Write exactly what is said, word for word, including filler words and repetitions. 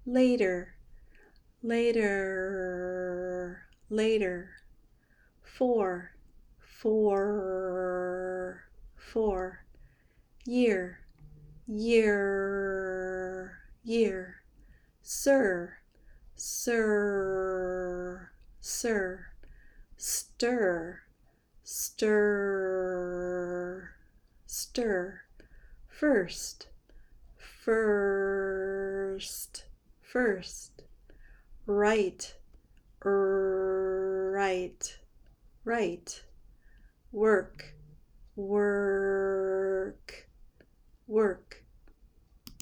later, later, later. Four, four, four. Year, year, year. Sir, sir, sir. Stir, stir, stir. First, first, first. Right, right, right. Work, work, work.